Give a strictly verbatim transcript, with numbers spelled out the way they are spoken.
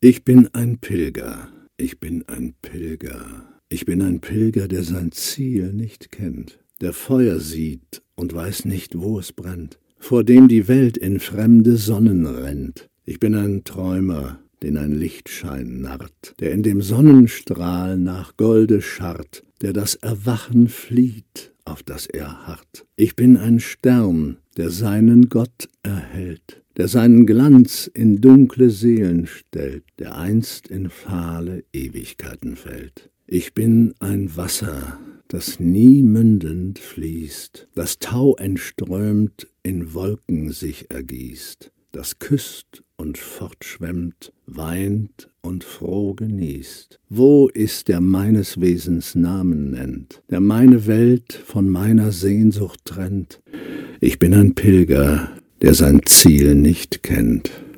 Ich bin ein Pilger, ich bin ein Pilger, ich bin ein Pilger, der sein Ziel nicht kennt, der Feuer sieht und weiß nicht, wo es brennt, vor dem die Welt in fremde Sonnen rennt. Ich bin ein Träumer, den ein Lichtschein narrt, der in dem Sonnenstrahl nach Golde scharrt, der das Erwachen flieht, auf das er harrt. Ich bin ein Stern, der seinen Gott erhält, der seinen Glanz in dunkle Seelen stellt, der einst in fahle Ewigkeiten fällt. Ich bin ein Wasser, das nie mündend fließt, das Tau entströmt, in Wolken sich ergießt, das küsst und fortschwemmt, weint und froh genießt. Wo ist der meines Wesens Namen nennt, der meine Welt von meiner Sehnsucht trennt? Ich bin ein Pilger, der sein Ziel nicht kennt.